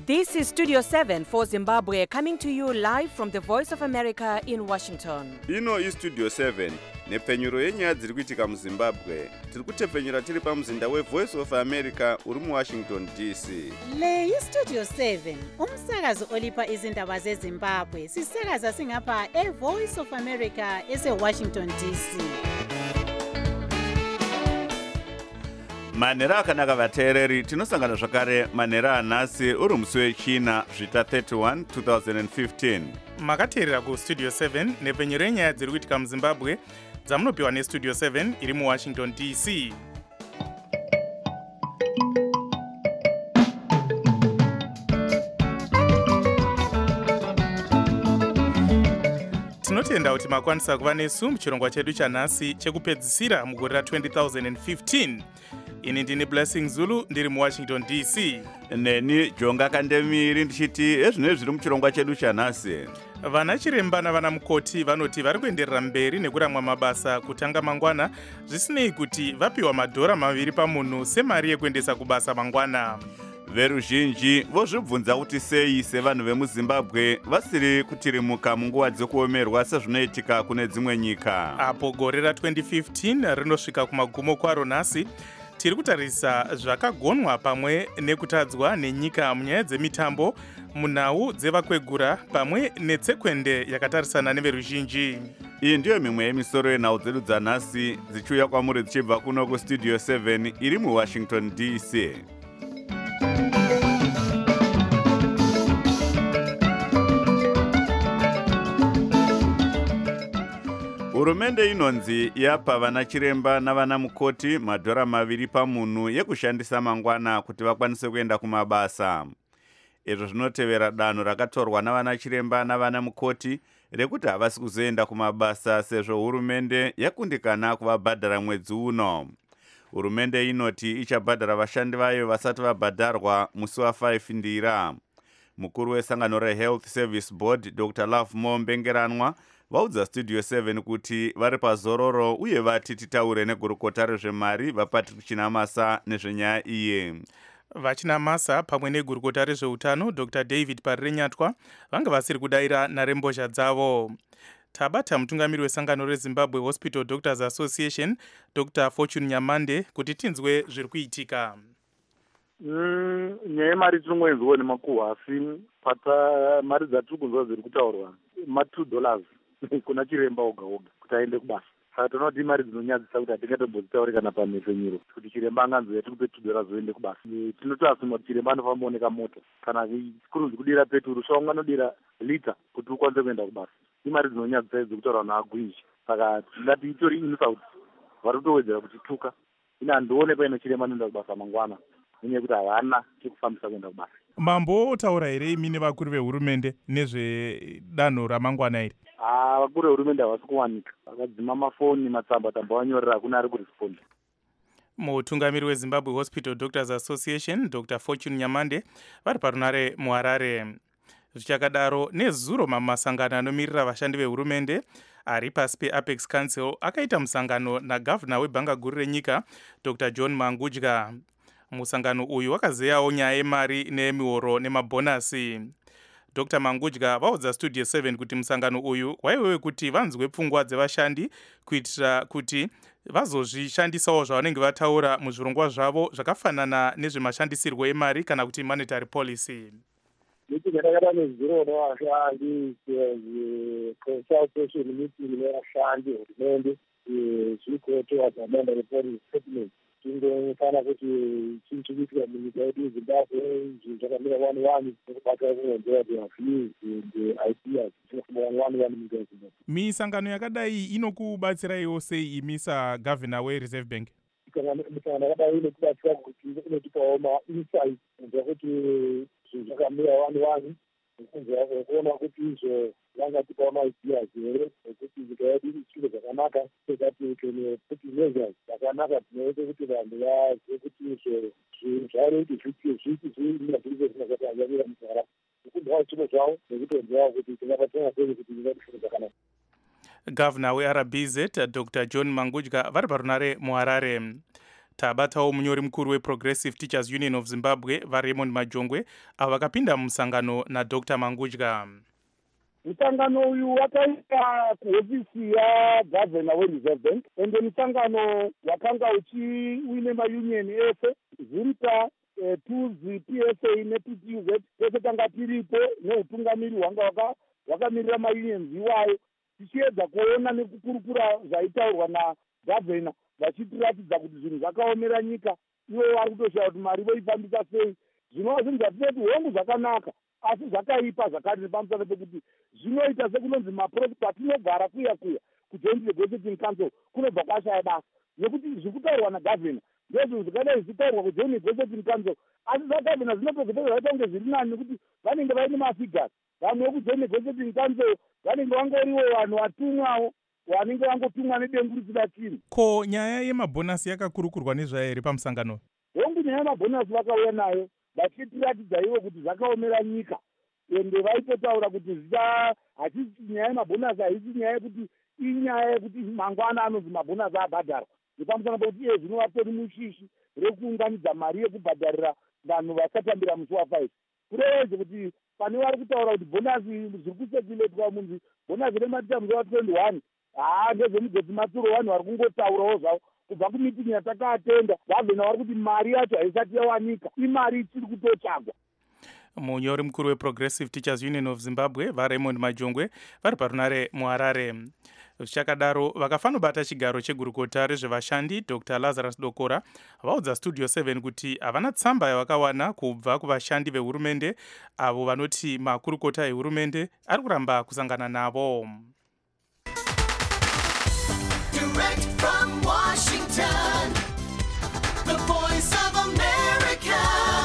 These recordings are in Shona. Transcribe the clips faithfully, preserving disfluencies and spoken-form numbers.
This is Studio seven for Zimbabwe, coming to you live from the Voice of America in Washington. Ino is Studio seven, nepfenyuro yenyaya dziri kuitika muZimbabwe. Tiri kutepfenyura tiri pamuzinda weVoice of America uri muWashington D C. Le iStudio seven, umsakazo olipa izindaba zeZimbabwe. Sisakaza singapha eVoice of America eseWashington D C. Manhero akanaka vateereri, tinosangana zvakare manhero anhasi uri musi wechina zvita thirty-one twenty fifteen. Makateerera kuStudio seven nepfenyuro yenyaya dziri kuitika muZimbabwe dzamunopiwa neStudio seven iri muWashington D C. Tinotenda kuti makwanisa kuva nesu muchirongwa chedu chanhasi chekupedzisira mugore ra twenty fifteen. Ini ndini Blessing Zulu ndiri muWashington D C. Neni Jonga Kandemiri ndichiti ezvinezvi zviri muchirongwa chedu chanhasi. Vana chiremba navana mukoti vanoti vari kuenderera mberi nekuramwa mabasa kutanga mangwana zvisinei kuti vapiwa madhora maviri pamunhu semari yekuendesa kubasa mangwana. Veruzhinji vozvibvunza kuti sei sevanhu vemuZimbabwe vasiri kutirimuka munguva dzekuomerwa sezvinoitika kune dzimwe nyika. Apo gore ra twenty fifteen rinosvika kumagumo kwaro nhasi, tiri kutarisa zvakagonwa pamwe nekutadzwa nenyika munyaya dzemitambo, munhau dzevakwegura pamwe netsekwende yakatarisana neveruzhinji. Iyi ndiyo mimwe yemisoro yenhau dzedu dzanhasi dzichiuya kwamuri dzichibva kuno kuStudio seven iri muWashington D C. Hurumende inonzi yapa vana chiremba navana mukoti madhora maviri pamunhu yekushandisa mangwana kuti vakwanise kuenda kumabasa. Izvo zvinotevera danho rakatorwa navana chiremba navana mukoti rekuti havasi kuzoenda kumabasa sezvo hurumende yakundikana kuvabhadhara mwedzi uno. Hurumende inoti ichabhadhara vashandi vayo vasati vabhadharwa musi wa five ndira. Mukuru wesangano reHealth Service Board Doctor Love Mombengeranwa vaudza Studio seven kuti vari pazororo uye vati titaure negurukota rezvemari vaPatrick Chinamasa nezvenyaya iye. Vachinamasa pamwe negurukota rezveutano Doctor David Parirenyatwa vanga vasiri kudaira narembozha dzavo. Tabata mutungamiri wesangano reZimbabwe Hospital Doctors Association Doctor Fortune Nyamande kuti tinzwe zviri kuitika. Mm, nyaya yemari tinongoenzwawo nemakuhwa asi pata mari dzatiri kunzwa zviri kutaurwa ma two dollars kuna chiremba oga oga kuti aende kubasa. Saka tinoti mari dzinonyadzisa kuti hatingatombodzitaure kana pamhefenyuro kuti chiremba anganzi yatikupe two dollars oende kubasa. Tinotoasuma kuti chiremba anofamba kuoneka moto kana kurunzi kudira peturu svaunga anodira lita kuti ukwanise kuenda kubasa. Imari dzinonyadzisa idzi kutaura naagwinji. Saka ngati itori insult vari kutowedzera kuti tuka ina handione paino chiremba anoenda kubasa mangwana nenyaya yekuti havana chekufambisa kuenda kubasa. Mambo otaura here imi nevakuru vehurumende nezvedanho ramangwana iri? Ah, vakuru vehurumende havasi kuwanika. Vakadzima mafoni, matsamba tamba vanyorera hakuna ari kuresponda. Mutungamiri weZimbabwe Hospital Doctors Association Doctor Fortune Nyamande vari parunare muHarare. Zvichakadaro nezuro mamasangano anomirira vashandi vehurumende ari pasi peApex Council akaita musangano nagavhuna webhanga guru renyika Doctor John Mangudya. Musangano uyu wakazeyawo nyaya yemari nemihoro nemabhonasi. Doctor Mangudya vaudza Studio seven kuti musangano uyu waiwewe kuti vanzwe pfungwa dzevashandi kuitira kuti vazozvishandisawo zvavanenge vataura muzvirongwa zvavo zvakafanana nezvemashandisirwo emari kana kuti monetary policy. Nechikadakada nezuro nevashandi consultation meeting nevashandi hurumende zvirikuitwa pamanda reporting statement. Tinofana kuti chinhu chikuitika munyika yedu yeZimbabwe zvinhu zvakamira one one nekubata kuonzera views and ideas tinofamba one one munyika yeZimbabwe. Misangano yakadai inokubatsiraiwo sei imi sagavhuna weReserve Bank? Misangano yakadai inokubatsira kuti inotipawo ma-insight zvekuti zvinhu zvakamira one one kuona kuti izvo vangatipawo maideas here ekuti nyika yedu ichiro zvakanaka sekati kene kuti measures zvakanaka dzinoite kuti vanhu vazive kuti izvo zvinhu zvaroiti zviti zviina zvirizo zvinazati anyamira muntaraunda nekubvawo chiro zvavo nekutonzwawo kuti tingapatonga sei kuti nyika ishiro zvakanaka. Gavhuna weR B Z Doctor John Mangudya vari parunare muHarare. tabatawo munyori mukuru weProgressive Teachers Union of Zimbabwe vaRaymond Majongwe avo vakapinda musangano nadr Mangudya. Musangano uyu wakaita kuhofisi yaGavana weReserve Bank ende musangano wakanga uchiuine maunion ese ZIRITA, TUZI, P S A neP T U Z tese tanga tiripo neutungamiri hwanga wakamirira maunions iwayo tichiedza kuona nekukurukura zvaitaurwa naGavana vachitiratidza kuti zvinhu zvakaomera nyika ivo vari kutoshaya kuti mari voifambisa sei. Zvinova zvinhu zvatinoti hongu zvakanaka asi zvakaipa zvakati nepamusana pekuti zvinoita sekunonzi maproject kwatinogara kuya kuya kujoint negotiating council kunobva kwashaya basa nekuti zvikutaurwa naGavana ndezvinhu zvikadai zvichitaurwa kujoint negotiating council asi zvaGavana zvinotogopeza zvaita kunge zviri nani nekuti vanenge vaine mafigures. Vanhu vekujoint negotiating council vanenge vangoriwo vanhu vatumwawo vanenge vangotumwa nedengu risina chinhu. Ko nyaya yemabhonasi yakakurukurwa nezvayo here pamusangano? Hongu nyaya yemabhonasi vakauya nayo vachitiratidza ivo kuti zvakaomera nyika ende vaitotaura kuti zvicha hachisi nyaya yemabhonasi haisi nyaya yekuti inyaya yekuti mangwana anonzi mabhonasi abhadharwa nepamusana pekuti iye zvino vatori mushishi rekuunganidza mari yekubhadharira vanhu vasatambira musi wafive kureveze kuti pane vari kutaura kuti bhonasi zviri kusekuletwa munzi bhonasi rematicha musi wa21 haa ndezvemugwedzi matsuro vanhu vari kungotaurawo zvavo kubva kumitingi yatakaatenda Gavana vari kuti mari yacho haisati yawanika imari ichiri kutotsvagwa. Munyori mukuru weProgressive Teachers Union of Zimbabwe vaRaymond Majongwe vari parunare muHarare. Zvichakadaro vakafanobata chigaro chegurukota rezvevashandi Dr Lazarus Dokora vaudza Studio seven kuti havana tsamba yavakawana kubva kuvashandi vehurumende avo vanoti makurukota ehurumende ari kuramba kusangana navo. Direct from Washington, the voice of America,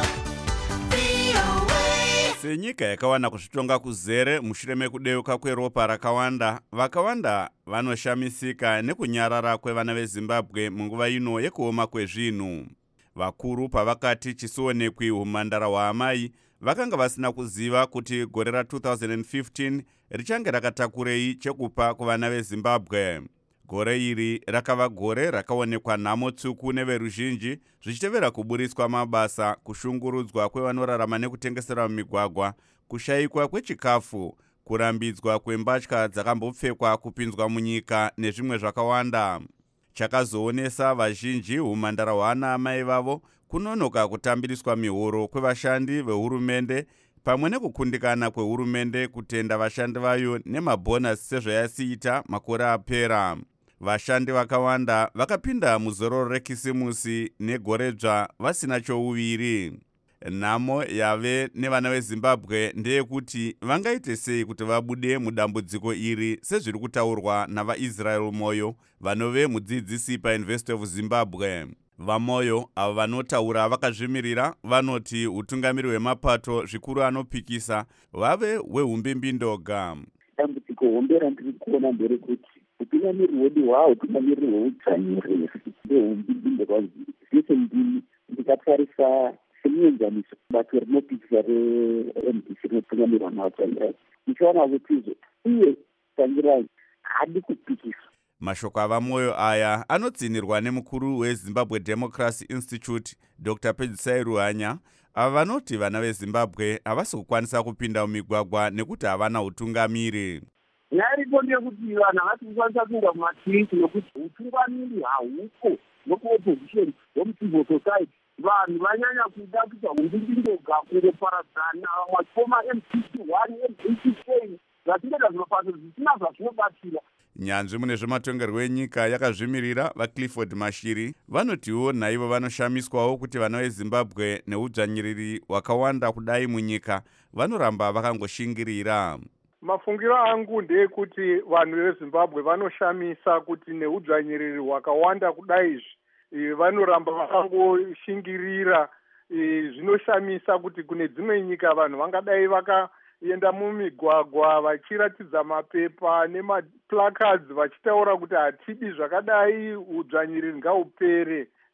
V O A. Senyika yakawana kuzvitonga kuzere mushure mekudeuka kweropa rakawanda, vakawanda vanoshamisika nekunyarara kwevana veZimbabwe munguva ino yekuoma kwezvinhu. Vakuru pavakati chisionekwi umhandara hwaamai vakanga vasina kuziva kuti gore ra two thousand fifteen richange rakatakurei chekupa kuvana veZimbabwe. Gore iri rakava gore rakaonekwa nhamo tsuku neveruzhinji zvichitevera kuburiswa mabasa, kushungurudzwa kwevanorarama nekutengesera mumigwagwa, kushayikwa kwechikafu, kurambidzwa kwembatya dzakambopfekwa kupinzwa munyika nezvimwe zvakawanda. Chakazoonesa vazhinji umhandara hwaana amai vavo kunonoka kutambiriswa mihoro kwevashandi vehurumende pamwe nekukundikana kwehurumende kutenda vashandi vayo nemabhonasi sezvayasiita makore apera. Vashandi vakawanda vakapinda muzororo rekisimusi negoredzva vasina chouviri. Nhamo yave nevana veZimbabwe ndeyekuti vangaite sei kuti vabude mudambudziko iri sezviri kutaurwa navaIsrael Moyo vanove mudzidzisi paUniversity of Zimbabwe. VaMoyo avo vanotaura vakazvimirira vanoti utungamiri hwemapato zvikuru anopikisa vave hwehumbimbindoga. Dambudziko hombe randiri kuona nderekuti utungamiri hwedu hwawo utungamiri hweutsvanyiriri ndehumbimbindoga zvese ndini ndikatarisa semuenzaniso bato rinopikisa reM D C rinotungamirwa nawatsvanyirai ndichaona kutizvo iye tsvanyirai hadi kupikiswa. Mashoko avaMoyo aya anodzinirwa nemukuru weZimbabwe Democracy Institute Dr Pedzisai Ruhanya ava vanoti vana veZimbabwe havasi kukwanisa kupinda mumigwagwa nekuti havana utungamiri. Nyaripo ndeyekuti vanhu havasi kukwanisa kupinda mumatiriti nokuti utungamiri hauko nokuopposition home society. Vanhu vanyanya kuda kuita humbimbindoga kungoparadzana vamwe vachifoma M C C one M C C vatingeda zvinofano zvisina zvazvinobatsira. Nyanzvi mune zvematongerwo enyika yakazvimirira vaClifford Mashiri vanotiwo naivo vanoshamiswawo kuti vana veZimbabwe neudzvanyiriri hwakawanda kudai munyika vanoramba vakangoshingirira. Mafungiro angu ndeyekuti vanhu veZimbabwe vanoshamisa kuti neudzvanyiriri hwakawanda kudai izvi vanoramba vakangoshingirira. Zvinoshamisa kuti kune dzimwe nyika vanhu vangadai vaka enda mumigwagwa vachiratidza mapepa nemaplacards vachitaura kuti hatidi zvakadai udzvanyiriri ngaupere.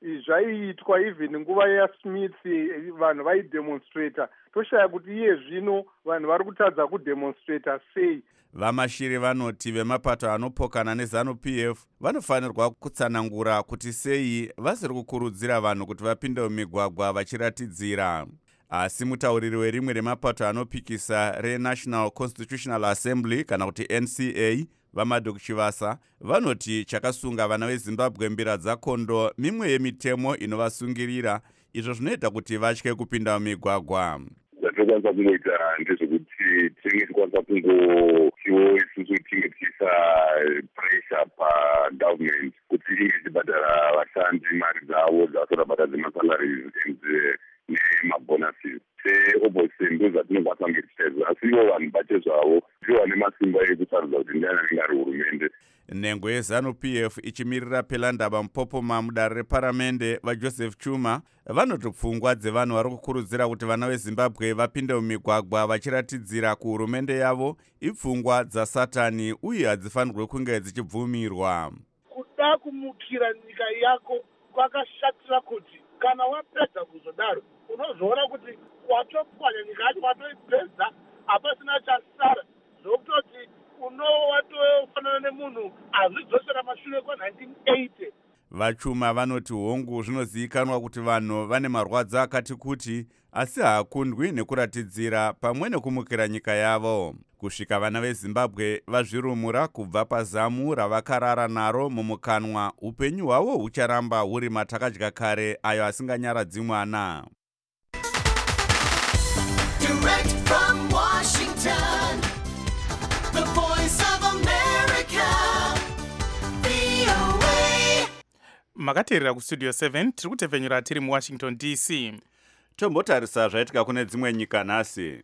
zvaiitwa even nguva yaSmith vanhu vaidemonstrata, toshaya kuti iye zvino vanhu vari kutadza kudemonstrata sei. Vamashiri vanoti vemapato anopokana neZanu-P F vanofanirwa kutsanangura kuti sei vasiri kukurudzira vanhu kuti vapinde mumigwagwa vachiratidzira. Asi mutauriri werimwe remapato anopikisa reNational Constitutional Assembly kana kuti N C A vaMadok Chivasa vanoti chakasunga vana veZimbabwe mbira dzakondo mimwe yemitemo inovasungirira, izvo zvinoita kuti vatye kupinda mumigwagwa. Zvatokwanisa kungoita ndezvekuti tinenge tikwanisa kungotiwo isusu tinge tiisa pressure pagovernment kuti inge ichibhadhara vashandi mari dzavo dzavatorabata dzemasalaries and nemabonuses. Seopposite ndo zvatinokwanisa kunge tichaizwa, asi ivo vanhu bache zvavo ndivo vane masimba ekusarudza kuti ndiani anenge ari hurumende. Nhengo yeZanu-P F ichimirira Pelandaba Mupopoma mudare reparamende vaJoseph Chuma vanoti pfungwa dzevanhu vari kukurudzira kuti vana veZimbabwe vapinde mumigwagwa vachiratidzira kuhurumende yavo ipfungwa dzasatani uye hadzifanirwe kunge dzichibvumirwa. Kuda kumukira nyika yako kwakashatira kuti kana wapedza kuzodaro unozoona kuti watopwanya nyika yacho watoipedza hapasina chasara zvokutoti unowatofanana nemunhu azvidzosera mashure kwa-nineteen eighty. Vachuma vanoti hongu zvinozivikanwa kuti vanhu vane marwadzo akati kuti asi haakundwi nekuratidzira pamwe nekumukira nyika yavo. Kusvika vana veZimbabwe vazvirumura kubva pazamu ravakarara naro mumukanwa, upenyu hwavo hucharamba huri matakadya kare ayo asinganyaradzi mwana. Direct from Washington, the voice of America, V O A. Makateerera kustudio seven tiri kutevhenyura tiri muWashington D C. Tombotarisa zvaitika kune dzimwe nyika nhasi.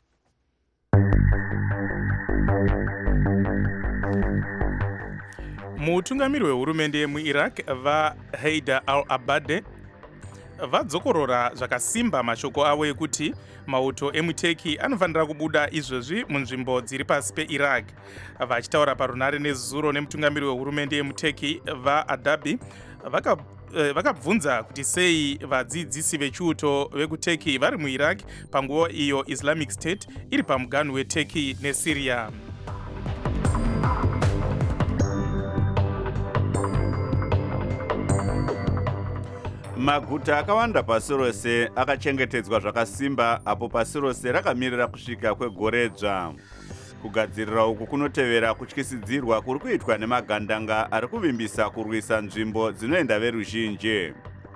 Mutungamiri wehurumende muIraq vaHaider al-Abadi vadzokorora zvakasimba mashoko avo ekuti mauto emuTurkey anofanira kubuda izvezvi munzvimbo dziri pasi peIraq. Vachitaura parunare nezuro nemutungamiri wehurumende yemuTurkey vaAdabi vaka vakabvunza kuti sei vadzidzisi vechiuto vekuTurkey vari muIraq panguva iyo Islamic State iri pamuganhu weTurkey neSyria. Maguta akawanda pasi rose akachengetedzwa zvakasimba apo pasi rose rakamirira kusvika kwegoredzva. Kugadzirira uku kunotevera kutyisidzirwa kuri kuitwa nemagandanga ari kuvimbisa kurwisa nzvimbo dzinoenda veruzhinji.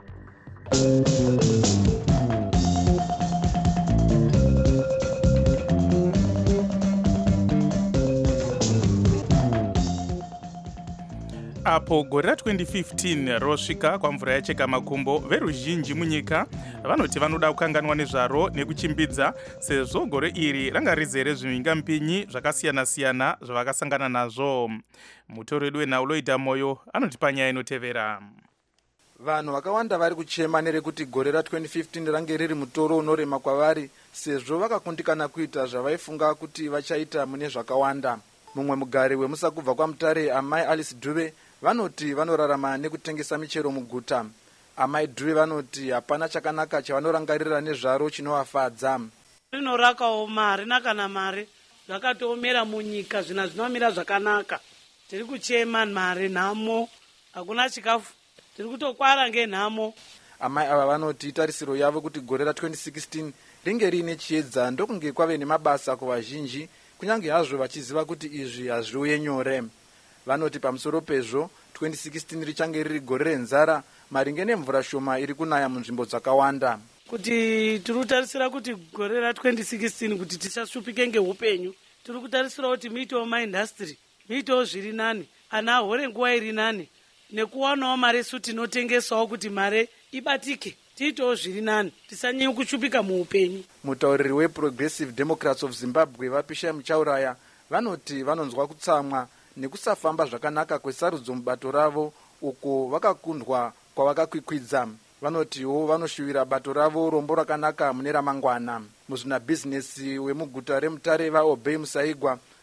Apo gore ra-twenty fifteen rosvika kwamvura yacheka makumbo, veruzhinji munyika vanoti vanoda kukanganwa nezvaro nekuchimbidza sezvo gore iri ranga rizere zvimhingamupinyi zvakasiyana-siyana zvavakasangana nazvo. Mutori wedu wenhau Loita Moyo anoti panyaya inotevera. Vanhu vakawanda vari kuchema nerekuti gore ra-twenty fifteen range riri mutoro unorema kwavari sezvo vakakundikana kuita zvavaifunga kuti vachaita mune zvakawanda. Mumwe mugari wemusakubva kwaMutare, amai Alice Dube, vanoti vanorarama nekutengesa michero muguta. Amai Dube vanoti hapana chakanaka chavanorangarira nezvaro chinovafadza. Rinorakawo mari nakana mari zvakatoomera munyika, zvina zvinomira zvakanaka. Tiri kuchema mari nhamo, hakuna chikafu, tiri kutokwara ngenhamo. Amai ava vanoti tarisiro yavo kuti gore ra-twenty sixteen ringe riine chiedza ndokunge kwave nemabasa kuvazhinji, kunyange hazvo vachiziva kuti izvi hazviuye nyore. Vanoti pamusoro pezvo twenty sixteen richange riri gore renzara maringe nemvura shoma iri kunaya munzvimbo dzakawanda. Kuti tiri kutarisira kuti gore ra-twenty sixteen kuti tisashupike ngeupenyu, tiri kutarisira kuti muitewo maindastry, muitewo zviri nani, ana ahore nguva iri nani, nekuwanawo mari su tinotengesawo kuti mari ibatike, tiitewo zviri nani, tisanyanye kushupika muupenyu. Mutauriri weProgressive Democrats of Zimbabwe vaPishai Muchauraya vanoti vanonzwa kutsamwa nekusafamba zvakanaka kwesarudzo mubato ravo uko vakakundwa kwavakakwikwidza. Vanotiwo vanoshuvira bato ravo rombo rakanaka mune ramangwana. Muzvinabhizinesi wemuguta reMutare vaObey Musaigwa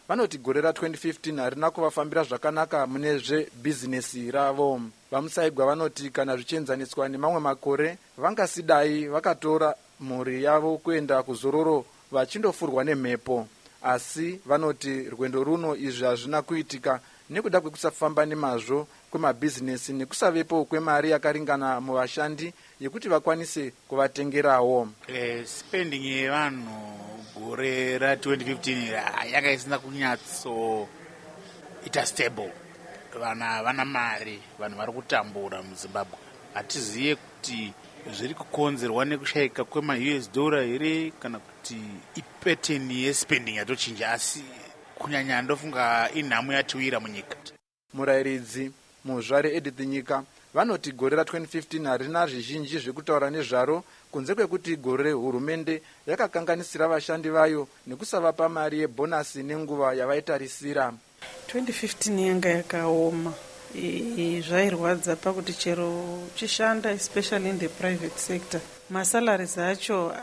vanoti gore ra twenty fifteen harina kuvafambira zvakanaka mune zvebhizinesi ravo. Vamusaigwa vanoti kana zvichienzaniswa nemamwe makore vangasidai vakatora mhuri yavo kuenda kuzororo vachindofurwa nemhepo, asi vanoti rwendo runo izvi hazvina kuitika nekuda kwekusafamba nemazvo kwemabhizinesi nekusavepo kwemari yakaringana muvashandi yekuti vakwanise kuvatengerawo. Eh, spending yevanhu gore ra twenty fifteen yanga isina kunyatso ita stable. Vana vana mari, vanhu vari kutambura muZimbabwe. Hatiziye kuti zviri kukonzerwa nekushayika kwema U S dollar here kana kuti ipattern yespending yatochinja, asi kunyanya ndofunga inhamo yatiwira munyika. Murayiridzi muzvare Edith Nyika vanoti gore ra twenty fifteen harina zvizhinji zvekutaura nezvaro kunze kwekuti gore hurumende yakakanganisira vashandi vayo nekusavapa mari yebhonasi nenguva yavaitarisira. twenty fifteen yanga yakaoma, zvairwadza pakuti chero chishanda especially in the private sector masalaries acho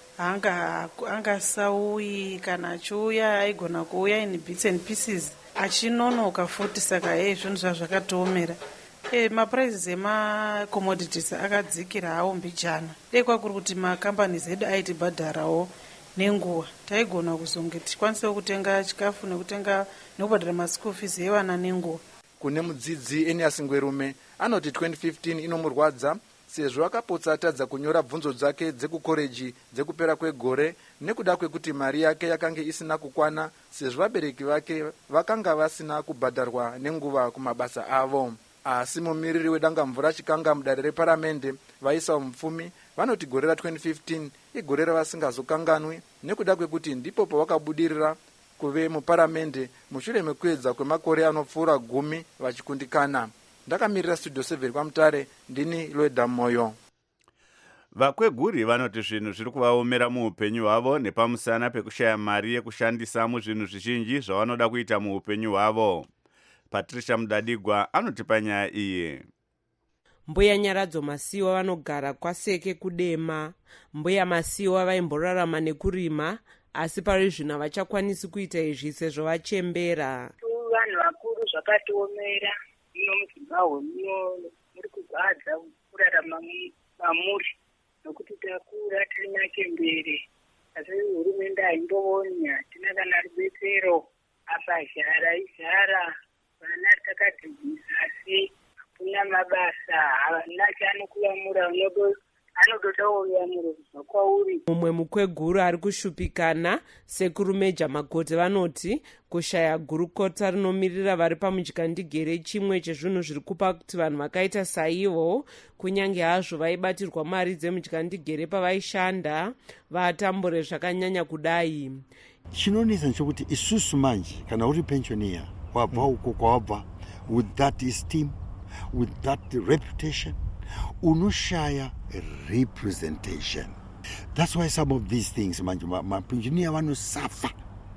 anga angasauyi, kana achiuya aigona kuuya in bits and pieces achinonoka futi. Saka hey, zvinhu zvazvakatoomera. E, maprizes emacommodities akadzikira hawo mbijana. Dei kwakuri kuti macompanies edu aitibhadharawo nenguva, taigona kuzonge tikwanisewo kutenga chikafu nekutenga nekubhadhara maschool fees evana nenguva. Kune mudzidzi Enias Ngwerume anoti twenty fifteen inomurwadza sezvo akapotsa atadza kunyora bvunzo dzake dzekukoreji dzekupera kwegore nekuda kwekuti mari yake yakanga isina kukwana sezvo vabereki vake vakanga vasina kubhadharwa nenguva kumabasa avo. Asi mumiriri wedanga mvura chikanga mudare reparamende vaisa mupfumi vanoti gore ra twenty fifteen igore ravasingazokanganwi nekuda kwekuti ndipo pavakabudirira kuve muparamende mushure mekuedza kwemakore anopfuura gumi vachikundikana. Ndakamirira studio seven kwaMutare, ndini Loeda Moyo. Vakweguri vanoti zvinhu zviri kuvaomera muupenyu hwavo nepamusana pekushaya mari yekushandisa muzvinhu zvizhinji zvavanoda kuita muupenyu hwavo. Patricia Mudadigwa anoti panyaya iyi. Mbuya Nyaradzo Masiwa vanogara kwaSeke Kudema. Mbuya Masiwa vaimborarama nekurima, asi pari zvino havachakwanisi kuita izvi sezvo vachembera. Vanhu vakuru zvakatiomera ino muZimbabwe muno muri kubhadza kurarama mamuri nokuti takura tiri machembere, asi hurumende haimbooni, hatina kana rubetsero. Apa zhara izhara, vana takadzidzisa asi hakuna mabasa, havana chaanokulamura, anotoda uyamuro kubva kwauri. Mumwe mukweguru ari kushupikana, Sekuru Meja Magote vanoti kushaya gurukota rinomirira vari pamudyandigere chimwe chezvinhu zviri kupa kuti vanhu vakaita saivo, kunyange hazvo vaibatirwa mari dzemudyandigere pavaishanda, vatambure zvakanyanya kudai. Chinonetsa nchokuti isusu manje kana uri pensioner wabva uko kwawabva with that esteem, with that reputation, unoshaya representation. That's why some of these things manje mapensioner vanosuffer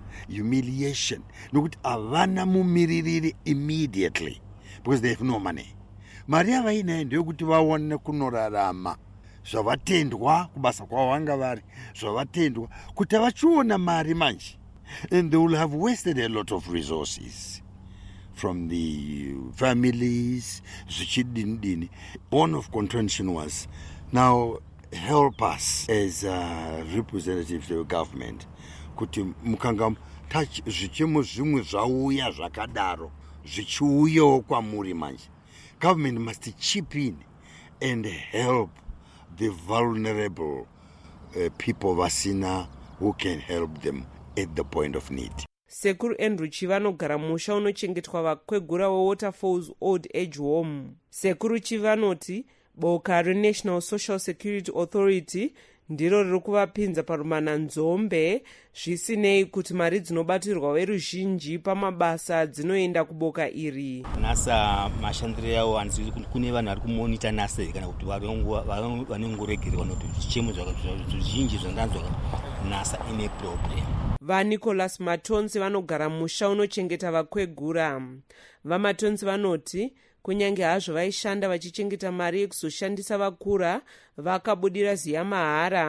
humiliation nokuti havana mumiririri immediately because they have no money. Mari yavainayo ndeyokuti vaone kunorarama, zvavatendwa kubasa kwavo vanga vari, zvavatendwa kuti havachiona mari manje, and they will have wasted a lot of resources from the families zvichidini. One of contention was, now help us as uh, representatives of the government kuti mukanga zvichemo zvimwe zvauya zvakadaro zvichiuyawo kwamuri manje, government must chip in and help the vulnerable uh, people vasina who can help them at the point of need. Sekuru Andrew Chiva anogara musha unochengetwa vakwegura weWaterfalls Old Age Home. Sekuru Chiva anoti boka reNational Social Security Authority ndiro riri kuvapinza parumana nzombe, zvisinei kuti mari dzinobatirwa veruzhinji pamabasa dzinoenda kuboka iri. NASA mashandiro yawo anzi kune vanhu vari kumonita NASA kana kuti vanongoregerwa nokuti zvichemo zvizhinji zvandanzwa NASA ine problem. VaNicholas Matonzi vanogara musha unochengeta vakwegura. VaMatonzi vanoti kunyange hazvo vaishanda vachichengeta mari yekuzoshandisa vakura, vakabudira ziya mahara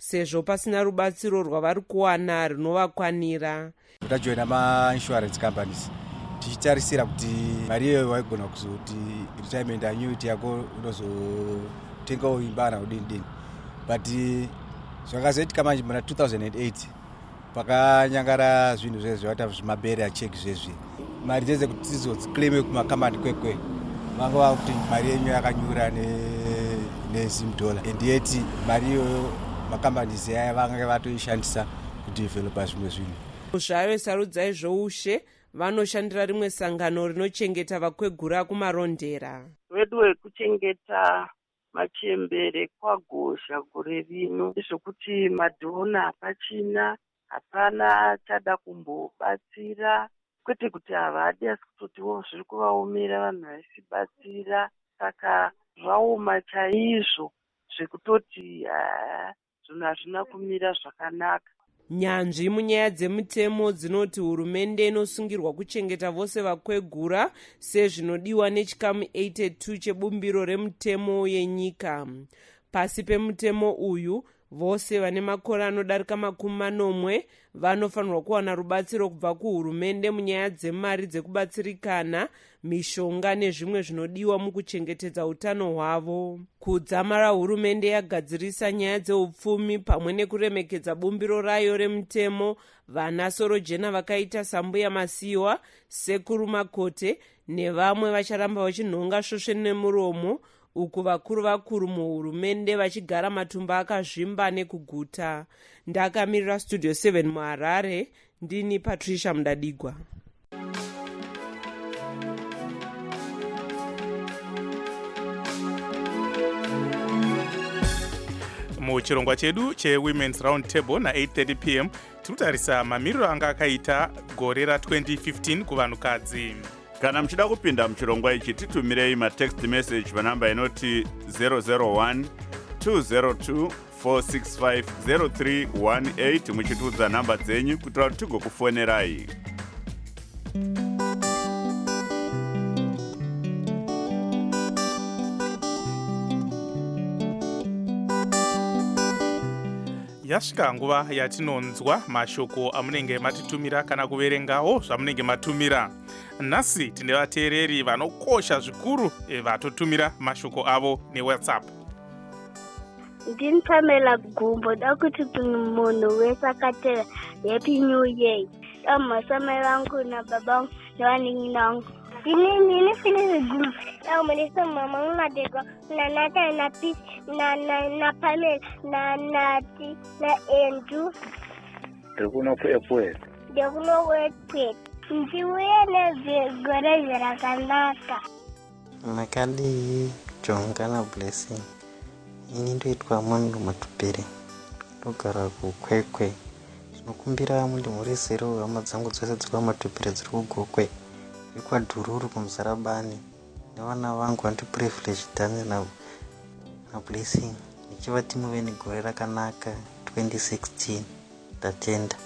sezvo pasina rubatsiro rwavari kuwana runovakwanira. tajoina mainsurance companies tichitarisira kuti mari iyoyo waigona kuzoti retirement annuity yako unozotengawo imba kana kudini dini, but zvakazoitika manje muna two thousand eight pakanyangara zvinhu zvezvo vata zvimabere acheki zvezvi mari dzese kuti tizodziclaime kumakambani kwekwe vanga vava kuti mari yenyu yakanyura nesim dollar, and yet mari iyoyo makambanizi aya vanga vatoishandisa kudevelopa zvimwe zvinhu. Zvayo sarudzai zvoushe vanoshandira rimwe sangano rinochengeta vakwegura kumarondera. Wedu wekuchengeta machembere kwagozha gore rino zvokuti madhona hapachina, hapana chada kumbobatsira, kwete kuti havadi asi kutotiwo zviri kuvaomera vanhu vaisibatsira, saka zvaoma chaizvo zvekutoti zvinhu hazvina kumira zvakanaka. Nyanzvi munyaya dzemutemo dzinoti hurumende inosungirwa kuchengeta vose vakwegura sezvinodiwa nechikamu eighty-two chebumbiro remutemo yenyika. Pasi pemutemo uyu vose vane makore anodarika makumi manomwe vanofanirwa kuwana rubatsiro kubva kuhurumende munyaya dzemari dzekubatsirikana, mishonga nezvimwe zvinodiwa mukuchengetedza utano hwavo. Kudzamara hurumende yagadzirisa nyaya dzeupfumi pamwe nekuremekedza bumbiro rayo remutemo, vana Sorojena vakaita Sambuya Masiwa, Sekuru Makote nevamwe vacharamba vachinhonga svosve nemuromo, uku vakuru vakuru muhurumende vachigara matumba akazvimba nekuguta. Ndakamirira Studio seven muHarare, ndini Patricia Mudadigwa. muchirongwa chedu chewomen's round table na-eight thirty p m tinotarisa mamiriro anga akaita gore ra-twenty fifteen kuvanhukadzi. Kana muchida kupinda muchirongwa ichi titumirei matext message panhamba inoti zero zero one two zero two four six five zero three one eight muchitiudza nhamba dzenyu kuitira kuti tigokufonerai. yasvika nguva yatinonzwa mashoko amunenge matitumira kana kuverengawo zvamunenge matumira. Nhasi tine vateereri vanokosha zvikuru vatotumira mashoko avo newhatsapp. Ndini Pamela Gumbo, dakuti munhu wese akatera happy new year. Amasamai vangu na babangu nevanini vangu. Ini nini fini Gumbo. Au mnisa mama unadegwa na nata na Peace na na na Pamela na na na Andrew. Ndikuno kwepwe. Ndikuno kwepwe. Ndiwe nezvigore zvirakanaka. Makadi Jonga na Blessing. Ini ndoitwa munhu matupere. Ndogara kukwekwe. Zvinokumbira munhu murizero hama dzangu dzose dziri matupere dziri kugokwe. Ikwadhururu kumusarabani. Nevana vangu vanti privilege dhani na na Blessing. Nichivati muve negore rakanaka twenty sixteen. Ndatenda.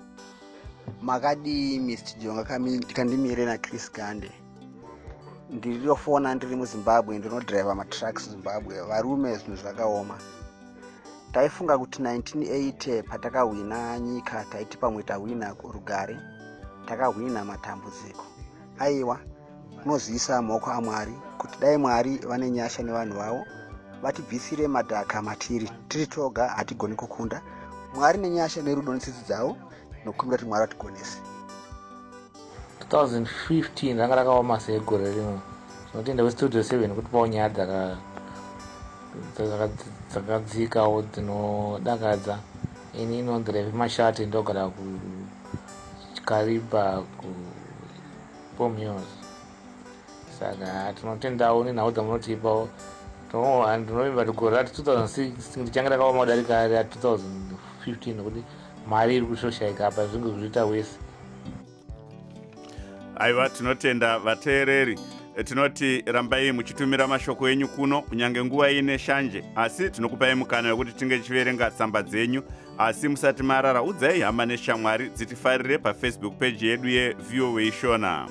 Makadi Mister Jonga kandimirira na Chris Gande. Ndirofona ndiri muZimbabwe, ndinodriva matrucks Zimbabwe, varume zvinhu zvakaoma. Taifunga kuti nineteen eighty patakahwina nyika taiti pamwe tahwina rugare, takahwina matambudziko. Aiwa, unoziisa maoko aMwari kuti dai Mwari vane nyasha nevanhu vavo, vatibvisire madhaka matiri, tiri toga hatigoni kukunda. Mwari nenyasha nerudo netsitsi dzavo, nokumbira kuti Mwari atigonese. twenty fifteen ranga rakaoma segore rimwe. Tinotenda westudio seven kuti pawo nyaya dzaka dzakadzikawo dzinodakadza. Ini inondreve mashati ndogara kukariba kupomyos. Saka tinotendawo nenhau dzamunotipawo. Ndinovimba kuti gore rati two thousand six ndichanga rakaoma kudarika ra two thousand fifteen kuti mari iri kushoshaika apa zvinhu zviita wese. Aiva, tinotenda vateereri. Tinoti rambai muchitumira mashoko enyu kuno kunyange nguva ine shanje, asi tinokupai mukana wekuti tinge chiverenga tsamba dzenyu. Asi musati marara, udzai hama neshamwari dzitifarire paFacebook page yedu yeV O A Shona.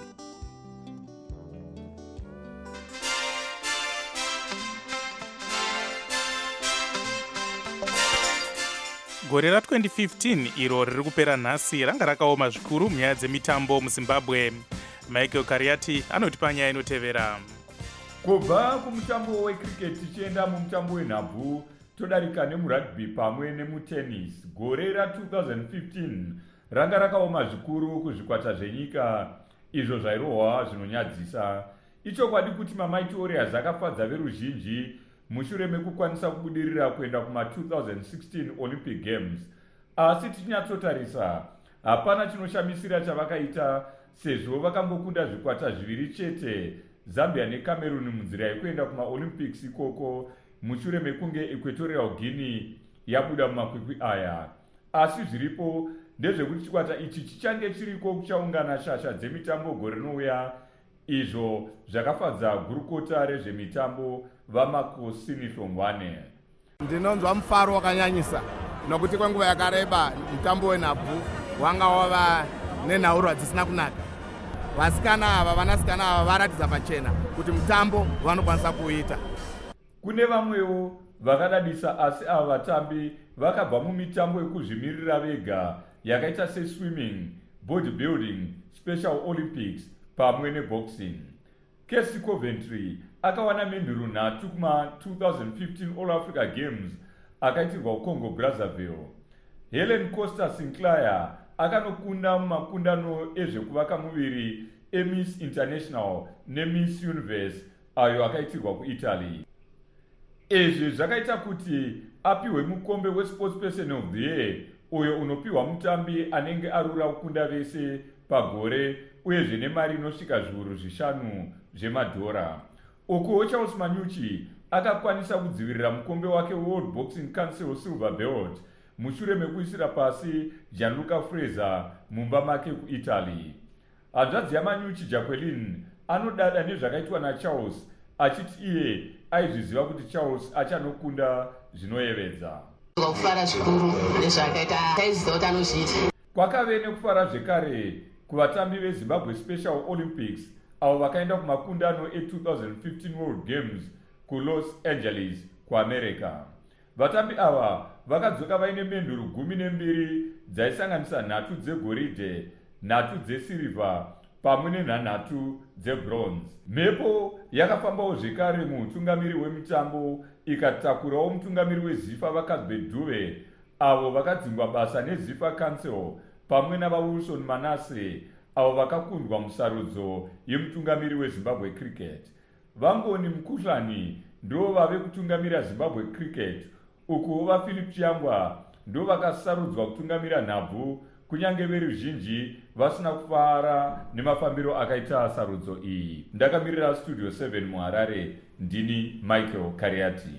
gore ra twenty fifteen iro riri kupera nhasi ranga rakaoma zvikuru munyaya dzemitambo muzimbabwe. Michael Kariati anotipa nyaya inotevera. Kubva kumutambo wecricket tichienda mumutambo wenhabvu todarika nemurugby pamwe nemutennis. Gore ra twenty fifteen ranga rakaoma zvikuru kuzvikwata zvenyika izvo zvairohwa zvinonyadzisa. Ichokwadi kuti maMighty Warriors akafadza veruzhinji mushure mekukwanisa kubudirira kuenda kuma twenty sixteen Olympic Games. Asi tichinyatsotarisa hapana chinoshamisira chavakaita sezvo vakangokunda zvikwata zviviri chete Zambia neCameroon munzira yekuenda kuma Olympics ikoko mushure mekunge Equatorial Guinea yabuda mumakwikwi aya. Asi zviripo ndezvekuti chikwata ichi chichange chiriko kuchaungana shasha dzemitambo gore rinouya, izvo zvakafadza gurukota rezvemitambo vaMakosini Hlongwane. Ndinonzwa mufaro wakanyanyisa nokuti kwenguva yakareba mutambo wenhabvu wanga wava nenhaurirwa dzisina kunaka. Vasikana ava vanasikana ava varatidza pachena kuti mutambo vanokwanisa kuita. Kune vamwewo vakadadisa, asi ava vatambi vakabva mumitambo yekuzvimirira vega yakaita seswimming, bodybuilding, special olympics pamwe neboxing. Casey Coventry akawana menduru nhatu kuma twenty fifteen All Africa Games akaitirwa kuCongo Brazzaville. Helen Costa Sinclair akanokunda mumakundano ezvekuvaka muviri eMiss International neMiss Universe ayo akaitirwa kuItaly. Izvi zvakaita kuti apiwe mukombe weSportsperson of the Year uyo unopiwa mutambi anenge arura kukunda vese pagore uyezve nemari inosvika zviuru zvishanu zvemadhora. Ukuwo Charles Manyuchi akakwanisa kudzivirira mukombe wake World Boxing Council Silver Belt mushure mekuisira pasi Gianluca Fraser mumba make kuItaly. Hanzvadzi yaManyuchi Jacqueline anodada nezvakaitwa naCharles achiti iye aizviziva kuti Charles achanokunda zvinoyevedza. Kufara zvikuru nezvakaita taiziva kuti anozviita. Kwakave nekufara zvekare kuvatambi veZimbabwe Special Olympics avo vakaenda kumakundano e-twenty fifteen World Games kuLos Angeles kuAmerica. Vatambi ava vakadzoka vaine menduru gumi nembiri dzaisanganisa nhatu dzegoridhe, nhatu dzesirivha pamwe nenhanhatu dzebronze. Mhepo yakafambawo zvekare muutungamiri hwemitambo ikatakurawo mutungamiri weZIFA vaCasper Dube avo vakadzingwa basa neZIFA Council pamwe navaWilson Manase avo vakakundwa musarudzo yemutungamiri weZimbabwe Cricket. Vangoni Mukhuhlani ndo vave kutungamira Zimbabwe Cricket, uku vaPhilip Chiyangwa ndo vakasarudzwa kutungamira nhabvu, kunyange veruzhinji vasina kufara nemafambiro akaita sarudzo iyi. Ndakamirira Studio seven muHarare, ndini Michael Kariati.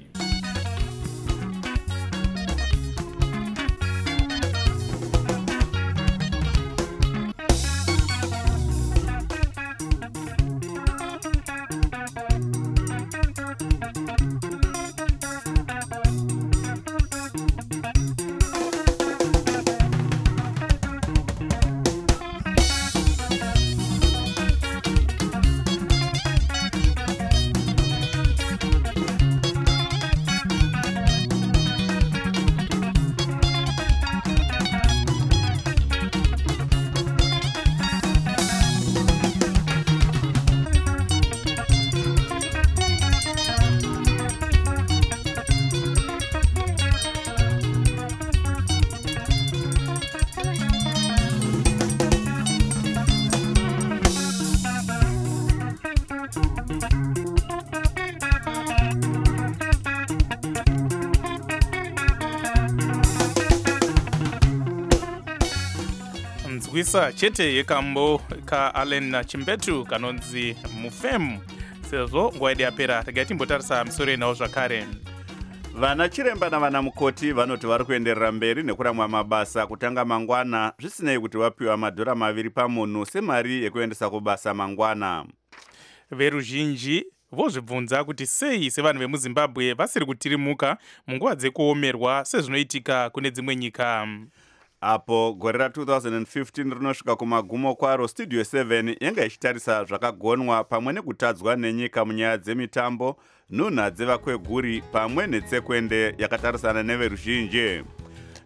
nzwisa chete yekambo kaAllen Chimbetu kanonzi mufemu. Sezvo nguva yedu yapera, regai timbotarisa misoro yenawo zvakare. Vana chiremba navana mukoti vanoti vari kuenderera mberi nekuramwa mabasa kutanga mangwana zvisinei kuti vapiwa madhora maviri pamunhu semari yekuendesa kubasa mangwana. Veruzhinji vozvibvunza kuti sei sevanhu vemuZimbabwe vasiri kutirimuka munguva dzekuomerwa sezvinoitika kune dzimwe nyika. Apo gore ra twenty fifteen rinosvika kumagumo kwaro, Studio seven yanga ichitarisa zvakagonwa pamwe nekutadzwa nenyika munyaya dzemitambo, nhunha dzevakweguri pamwe netsekwende yakatarisana neveruzhinji.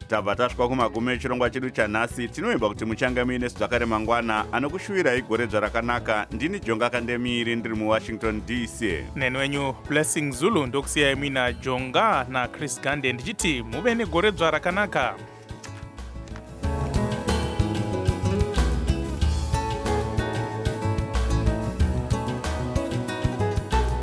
tabva tasvika kumagumo echirongwa chedu chanhasi. Tinoimba kuti muchange muine zvakare mangwana anokushuvirai gore dzarakanaka. Ndini Jonga Kandemiri ndiri muWashington D C. Neni wenyu Blessing Zulu ndokusiyai muina Jonga naChris Gande ndichiti muve negore dzarakanaka.